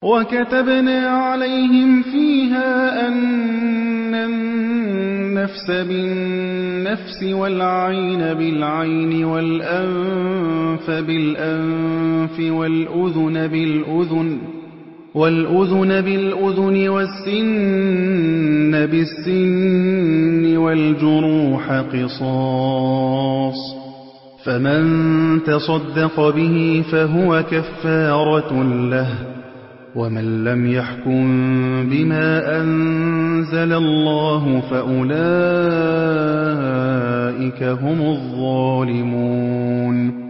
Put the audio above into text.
وَكَتَبْنَا عَلَيْهِمْ فِيهَا أَنَّ النَّفْسَ بِالنَّفْسِ وَالْعَيْنَ بِالْعَيْنِ وَالْأَنفَ بِالْأَنفِ وَالْأُذُنَ بِالْأُذُنِ وَالسِّنَّ بِالسِّنِّ وَالْجُرُوحَ قِصَاصٌ ۚ فَمَن تَصَدَّقَ بِهِ فَهُوَ كَفَّارَةٌ لَّهُ ۚ وَمَن لَّمْ يَحْكُم بِمَا أَنزَلَ اللَّهُ فَأُولَٰئِكَ هُمُ الظَّالِمُونَ